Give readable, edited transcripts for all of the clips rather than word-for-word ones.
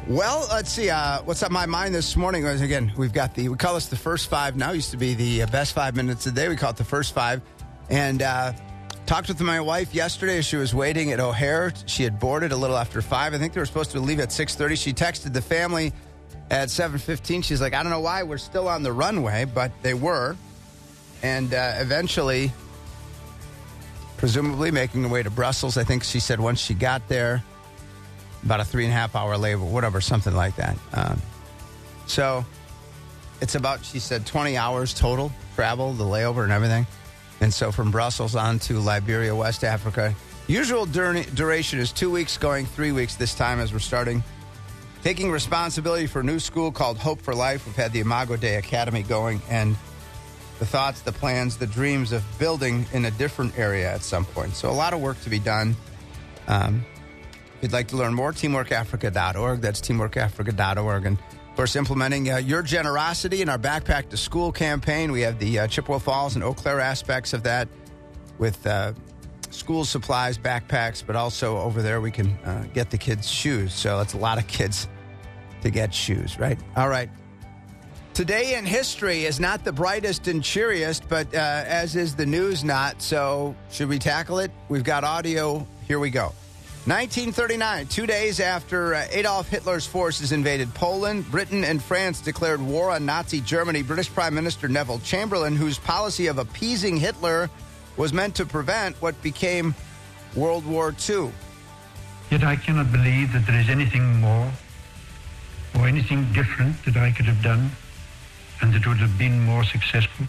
Well, let's see. What's on my mind this morning was, again, we call this the first five now. Used to be the best 5 minutes a day. We call it the first five. And talked with my wife yesterday as she was waiting at O'Hare. She had boarded a little after 5. I think they were supposed to leave at 6:30. She texted the family at 7:15. She's like, I don't know why we're still on the runway, but they were. And eventually, presumably making her way to Brussels. I think she said once she got there, about a 3.5 hour layover, whatever, something like that. So it's about, she said, 20 hours total travel, the layover and everything. And so from Brussels on to Liberia, West Africa. Usual duration is 2 weeks, going 3 weeks this time as we're starting. Taking responsibility for a new school called Hope for Life. We've had the Imago Dei Academy going, and the thoughts, the plans, the dreams of building in a different area at some point. So a lot of work to be done. If you'd like to learn more, teamworkafrica.org. That's teamworkafrica.org. And, of course, implementing your generosity in our Backpack to School campaign. We have the Chippewa Falls and Eau Claire aspects of that with school supplies, backpacks, but also over there we can get the kids shoes. So that's a lot of kids to get shoes, right? All right. Today in history is not the brightest and cheeriest, but as is the news not. So should we tackle it? We've got audio. Here we go. 1939, 2 days after Adolf Hitler's forces invaded Poland, Britain and France declared war on Nazi Germany. British Prime Minister Neville Chamberlain, whose policy of appeasing Hitler was meant to prevent what became World War II. Yet I cannot believe that there is anything more or anything different that I could have done and that would have been more successful.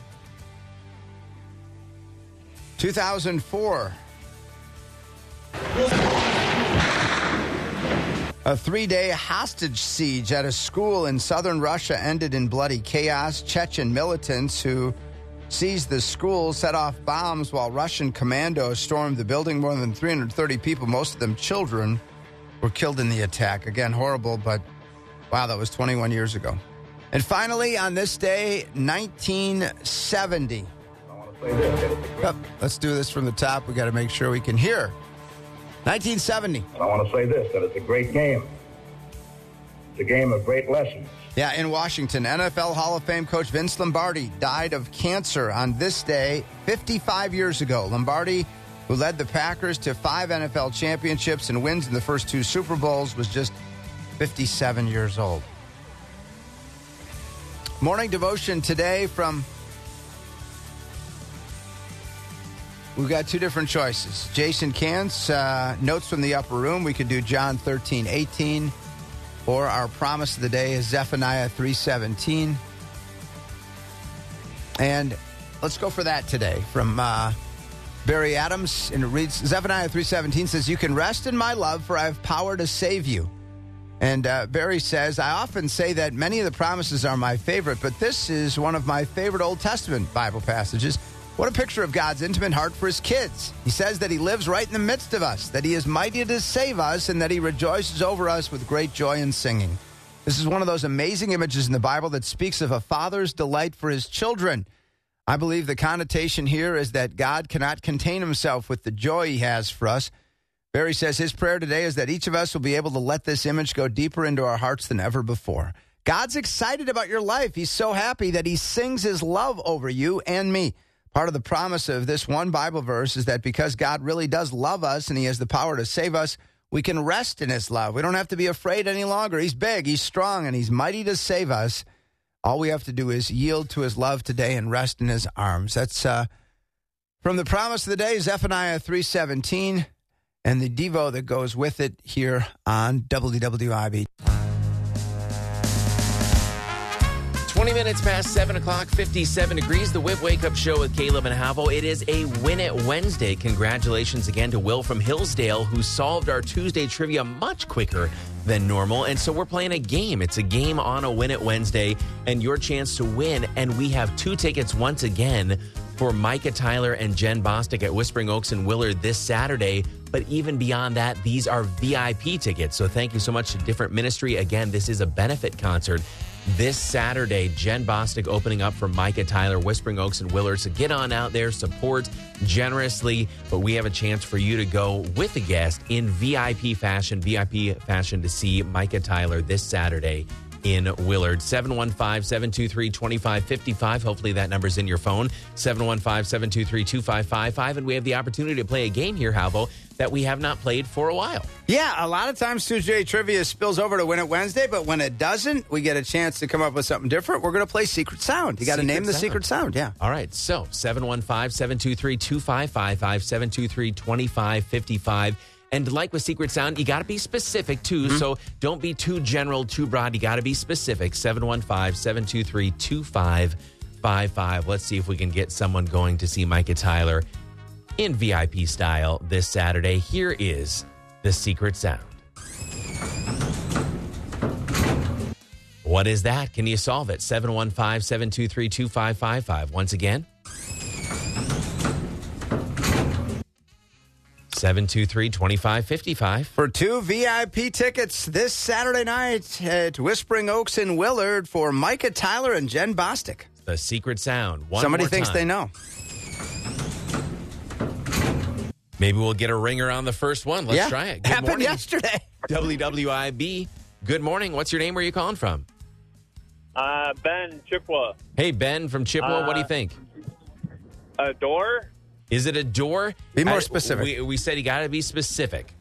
2004. A 3-day hostage siege at a school in southern Russia ended in bloody chaos. Chechen militants who seized the school set off bombs while Russian commandos stormed the building. More than 330 people, most of them children, were killed in the attack. Again, horrible, but wow, that was 21 years ago. And finally, on this day, 1970. Let's do this from the top. We got to make sure we can hear. 1970. I want to say this, that it's a great game. It's a game of great lessons. Yeah, in Washington, NFL Hall of Fame coach Vince Lombardi died of cancer on this day 55 years ago. Lombardi, who led the Packers to 5 NFL championships and wins in the first 2 Super Bowls, was just 57 years old. Morning devotion today from... We've got 2 different choices. Jason Cantz, Notes from the Upper Room. We could do John 13:18. Or our promise of the day is Zephaniah 3:17. And let's go for that today from Barry Adams. And it reads, Zephaniah 3:17 says, "You can rest in my love, for I have power to save you." And Barry says, "I often say that many of the promises are my favorite, but this is one of my favorite Old Testament Bible passages. What a picture of God's intimate heart for his kids. He says that he lives right in the midst of us, that he is mighty to save us, and that he rejoices over us with great joy and singing." This is one of those amazing images in the Bible that speaks of a father's delight for his children. I believe the connotation here is that God cannot contain himself with the joy he has for us. Barry says his prayer today is that each of us will be able to let this image go deeper into our hearts than ever before. God's excited about your life. He's so happy that he sings his love over you and me. Part of the promise of this one Bible verse is that because God really does love us and he has the power to save us, we can rest in his love. We don't have to be afraid any longer. He's big, he's strong, and he's mighty to save us. All we have to do is yield to his love today and rest in his arms. That's from the promise of the day, Zephaniah 3:17, and the Devo that goes with it here on WWIB. 20 minutes past 7 o'clock, 57 degrees. The Whip Wake Up Show with Caleb and Havo. It is a Win It Wednesday. Congratulations again to Will from Hillsdale, who solved our Tuesday trivia much quicker than normal. And so we're playing a game. It's a game on a Win It Wednesday and your chance to win. And we have 2 tickets once again for Micah Tyler and Jen Bostic at Whispering Oaks and Willard this Saturday. But even beyond that, these are VIP tickets. So thank you so much to Different Ministry. Again, this is a benefit concert. This Saturday, Jen Bostic opening up for Micah Tyler, Whispering Oaks and Willard. So get on out there, support generously. But we have a chance for you to go with a guest in VIP fashion to see Micah Tyler this Saturday in Willard. 715-723-2555. Hopefully that number's in your phone. 715-723-2555. And we have the opportunity to play a game here, Halvo, that we have not played for a while. Yeah, a lot of times Tuesday Trivia spills over to Win It Wednesday, but when it doesn't, we get a chance to come up with something different. We're going to play Secret Sound. You got to name the secret sound, yeah. All right, so 715-723-2555, 723-2555. And like with Secret Sound, you got to be specific, too. Mm-hmm. So don't be too general, too broad. You got to be specific. 715-723-2555. Let's see if we can get someone going to see Micah Tyler in VIP style this Saturday. Here is the Secret Sound. What is that? Can you solve it? 715-723-2555. Once again, 723-2555. For 2 VIP tickets this Saturday night at Whispering Oaks in Willard for Micah Tyler and Jen Bostic. The Secret Sound. Somebody thinks they know. Maybe we'll get a ringer on the first one. Let's try it. Good Happened morning. yesterday. WWIB. Good morning. What's your name? Where are you calling from? Ben, Chippewa. Hey, Ben from Chippewa. What do you think? A door? Is it a door? Be more specific. We said you got to be specific.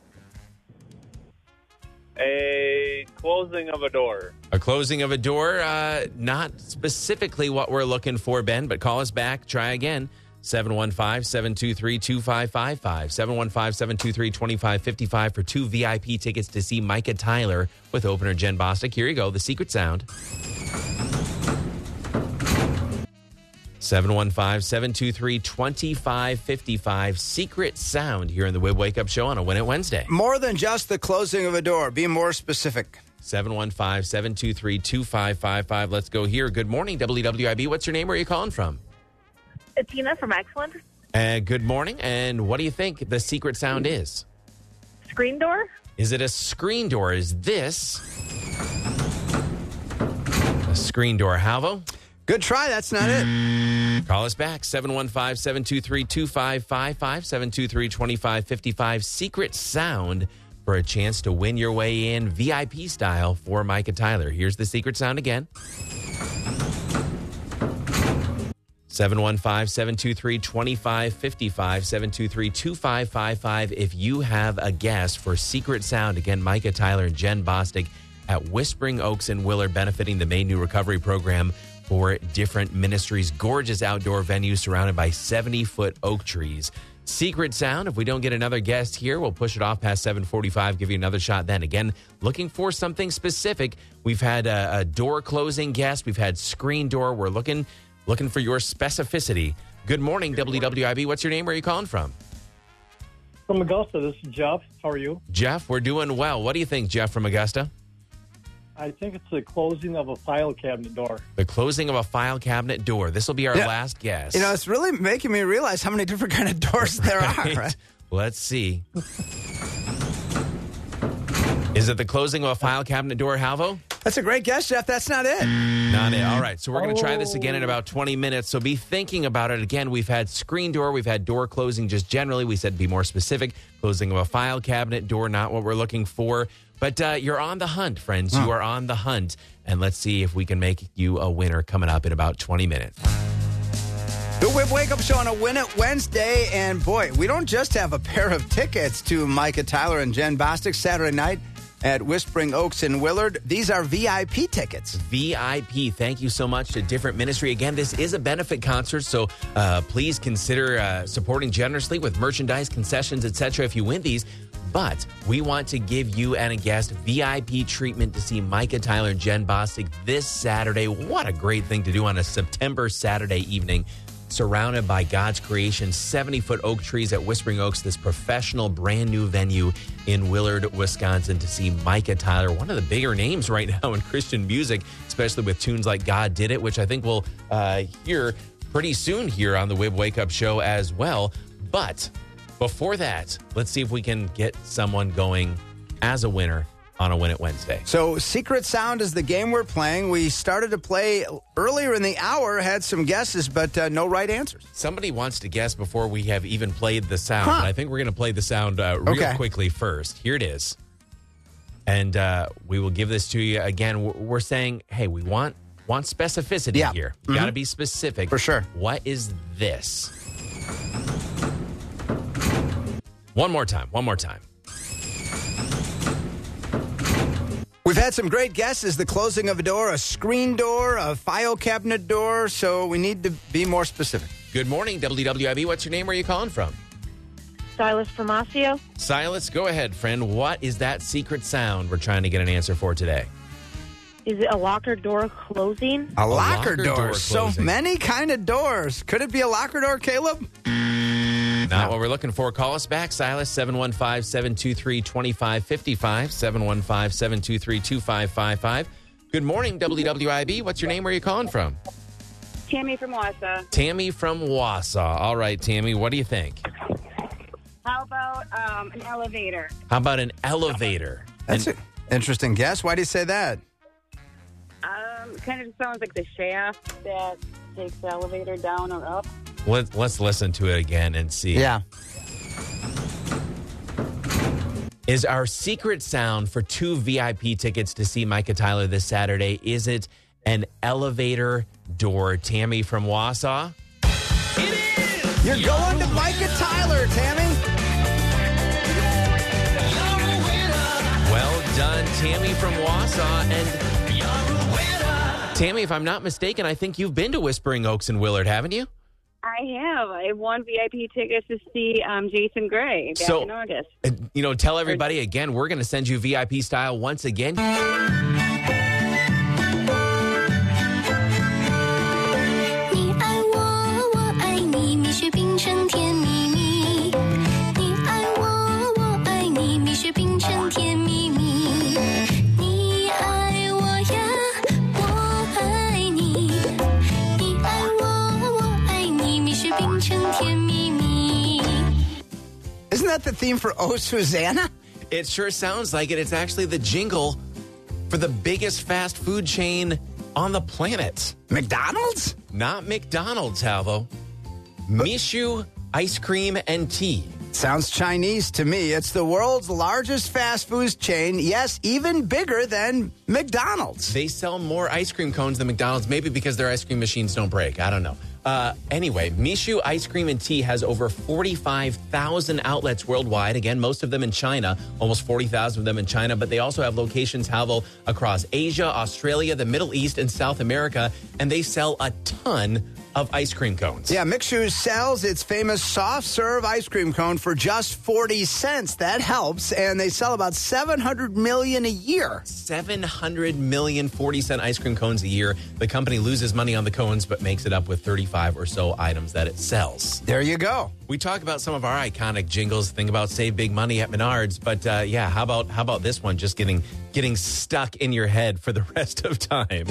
A closing of a door. A closing of a door. Not specifically what we're looking for, Ben, but call us back. Try again. 715-723-2555. 715-723-2555 for 2 VIP tickets to see Micah Tyler with opener Jen Bostic. Here you go. The Secret Sound. 715-723-2555. Secret Sound here in the Wib Wake Up Show on a Win It Wednesday. More than just the closing of a door. Be more specific. 715-723-2555. Let's go here. Good morning, WWIB. What's your name? Where are you calling from? Tina from Excellent. Good morning. And what do you think the secret sound is? Screen door? Is it a screen door? Is this a screen door? Halvo? Good try. That's not it. Call us back. 715-723-2555, 723-2555. Secret Sound for a chance to win your way in VIP style for Micah Tyler. Here's the secret sound again. 715-723-2555, 723-2555. If you have a guess for Secret Sound, again, Micah Tyler and Jen Bostic at Whispering Oaks in Willard, benefiting the Maine New Recovery Program for Different Ministries. Gorgeous outdoor venue surrounded by 70-foot oak trees. Secret Sound, if we don't get another guest here, we'll push it off past 7:45, give you another shot then. Again, looking for something specific. We've had a door closing guest. We've had screen door. We're looking for your specificity. Good morning, WWIB. What's your name? Where are you calling from? From Augusta. This is Jeff. How are you? Jeff, we're doing well. What do you think, Jeff from Augusta? I think it's the closing of a file cabinet door. The closing of a file cabinet door. This will be our last guess. You know, it's really making me realize how many different kind of doors there are. Right? Let's see. Is it the closing of a file cabinet door, Halvo? That's a great guess, Jeff. That's not it. Not it. All right. So we're going to try this again in about 20 minutes. So be thinking about it. Again, we've had screen door. We've had door closing just generally. We said be more specific. Closing of a file cabinet door, not what we're looking for. But you're on the hunt, friends. You are on the hunt. And let's see if we can make you a winner coming up in about 20 minutes. The Whip Wake Up Show on a Win It Wednesday. And boy, we don't just have a pair of tickets to Micah Tyler and Jen Bostic Saturday night at Whispering Oaks in Willard. These are VIP tickets. VIP. Thank you so much to Different Ministry. Again, this is a benefit concert, so please consider supporting generously with merchandise, concessions, etc. if you win these. But we want to give you and a guest VIP treatment to see Micah Tyler and Jen Bostic this Saturday. What a great thing to do on a September Saturday evening. Surrounded by God's creation, 70-foot oak trees at Whispering Oaks, this professional brand new venue in Willard, Wisconsin, to see Micah Tyler, one of the bigger names right now in Christian music, especially with tunes like God Did It, which I think we'll hear pretty soon here on the Wib Wake Up Show as well. But Before that, let's see if we can get someone going as a winner on a Win It Wednesday. So Secret Sound is the game we're playing. We started to play earlier in the hour, had some guesses, but no right answers. Somebody wants to guess before we have even played the sound. Huh. But I think we're going to play the sound real quickly first. Here it is. And we will give this to you. Again, we're saying, hey, we want specificity here. You got to be specific. For sure. What is this? One more time. We've had some great guesses. The closing of a door, a screen door, a file cabinet door. So we need to be more specific. Good morning, WWIB. What's your name? Where are you calling from? Silas from Osseo. Silas, go ahead, friend. What is that secret sound we're trying to get an answer for today? Is it a locker door closing? A locker door. door So closing. many kind of doors. Could it be a locker door, Caleb? Not what we're looking for. Call us back, Silas, 715-723-2555, 715-723-2555. Good morning, WWIB. What's your name? Where are you calling from? Tammy from Wausau. Tammy from Wausau. All right, Tammy, what do you think? How about an elevator? How about an elevator? That's an interesting guess. Why do you say that? Kind of sounds like the shaft that takes the elevator down or up. Let's listen to it again and see. Yeah. Is our secret sound for 2 VIP tickets to see Micah Tyler this Saturday, is it an elevator door? Tammy from Wausau? It is! You're going to Micah Tyler, Tammy. Well done, Tammy from Wausau. And Tammy, if I'm not mistaken, I think you've been to Whispering Oaks in Willard, haven't you? I have. I won VIP tickets to see Jason Gray back in August. Tell everybody again, we're going to send you VIP style once again. 变成甜蜜蜜. Isn't that the theme for Oh Susanna? It sure sounds like it. It's actually the jingle for the biggest fast food chain on the planet. McDonald's? Not McDonald's, Halvo. Mishu Ice Cream and Tea. Sounds Chinese to me. It's the world's largest fast food chain. Yes, even bigger than McDonald's. They sell more ice cream cones than McDonald's, maybe because their ice cream machines don't break. I don't know. Anyway, Mishu Ice Cream and Tea has over 45,000 outlets worldwide. Again, most of them in China, almost 40,000 of them in China. But they also have locations, Halvo, across Asia, Australia, the Middle East, and South America. And they sell a ton of ice cream cones. Yeah, Mishu sells its famous soft serve ice cream cone for just 40 cents. That helps. And they sell about 700 million a year. 700 million 40-cent ice cream cones a year. The company loses money on the cones, but makes it up with 35 or so items that it sells. There you go. We talk about some of our iconic jingles. Think about Save Big Money at Menards. But yeah, how about this one just getting stuck in your head for the rest of time?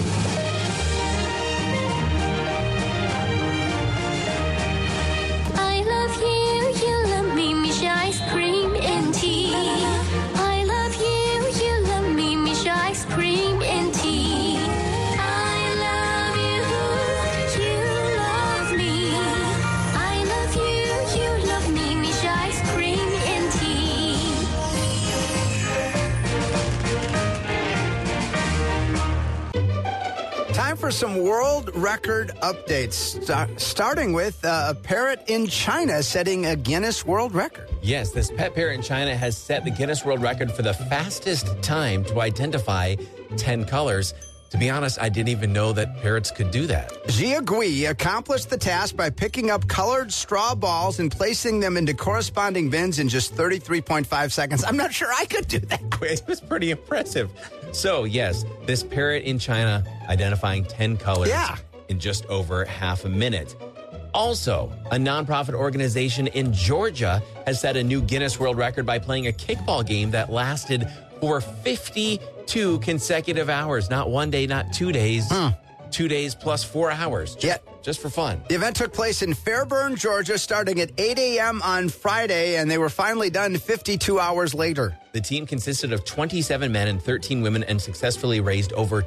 Ice cream and tea. I love you, you love me, Misha ice cream and tea. I love you, you love me. I love you, you love me, Misha ice cream and tea. Time for some world record updates, starting with a parrot in China setting a Guinness World Record. Yes, this pet parrot in China has set the Guinness World Record for the fastest time to identify 10 colors. To be honest, I didn't even know that parrots could do that. Jia Gui accomplished the task by picking up colored straw balls and placing them into corresponding bins in just 33.5 seconds. I'm not sure I could do that. It was pretty impressive. So, yes, this parrot in China identifying 10 colors in just over half a minute. Also, a nonprofit organization in Georgia has set a new Guinness World Record by playing a kickball game that lasted for 52 consecutive hours. Not one day, not 2 days, 2 days plus 4 hours. Just for fun. The event took place in Fairburn, Georgia, starting at 8 a.m. on Friday, and they were finally done 52 hours later. The team consisted of 27 men and 13 women and successfully raised over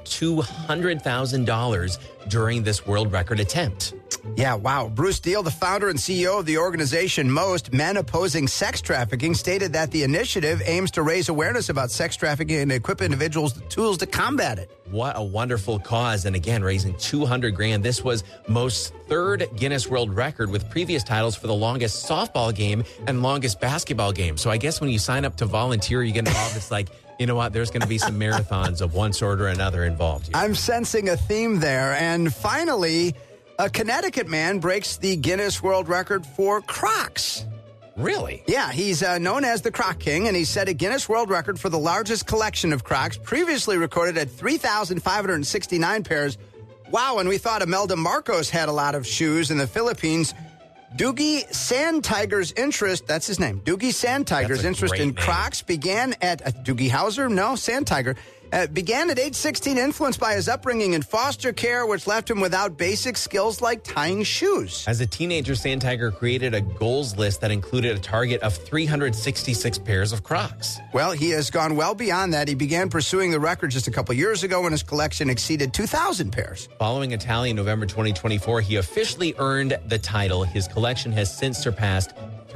$200,000 during this world record attempt. Yeah, wow. Bruce Deal, the founder and CEO of the organization Most Men Opposing Sex Trafficking, stated that the initiative aims to raise awareness about sex trafficking and equip individuals with tools to combat it. What a wonderful cause. And again, raising $200,000. This was Most's third Guinness World Record, with previous titles for the longest softball game and longest basketball game. So I guess when you sign up to volunteer, you get involved. It's like, you know what? There's going to be some marathons of one sort or another involved here. I'm sensing a theme there. And finally, a Connecticut man breaks the Guinness World Record for Crocs. Really? Yeah, he's known as the Croc King, and he set a Guinness World Record for the largest collection of Crocs, previously recorded at 3,569 pairs. Wow, and we thought Imelda Marcos had a lot of shoes in the Philippines. Doogie Sandtiger's interest, that's his name, Doogie Sandtiger's interest in Crocs began at, Doogie Howser? No, Sandtiger. Began at age 16, influenced by his upbringing in foster care, which left him without basic skills like tying shoes. As a teenager, Sandtiger created a goals list that included a target of 366 pairs of Crocs. Well, he has gone well beyond that. He began pursuing the record just a couple years ago when his collection exceeded 2,000 pairs. Following a tally in November 2024, he officially earned the title. His collection has since surpassed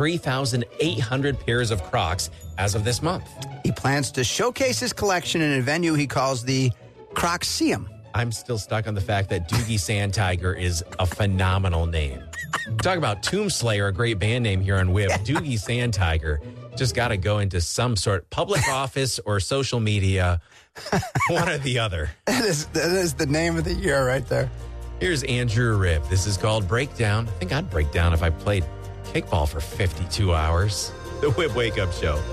3,800 pairs of Crocs as of this month. He plans to showcase his collection in a venue he calls the Crocseum. I'm still stuck on the fact that Doogie Sandtiger is a phenomenal name. Talk about Tombslayer, a great band name here on WIB. Doogie Sandtiger just got to go into some sort of public office or social media, one or the other. That is the name of the year right there. Here's Andrew Ribb. This is called Breakdown. I think I'd break down if I played kickball for 52 hours. The WIB Wake Up Show.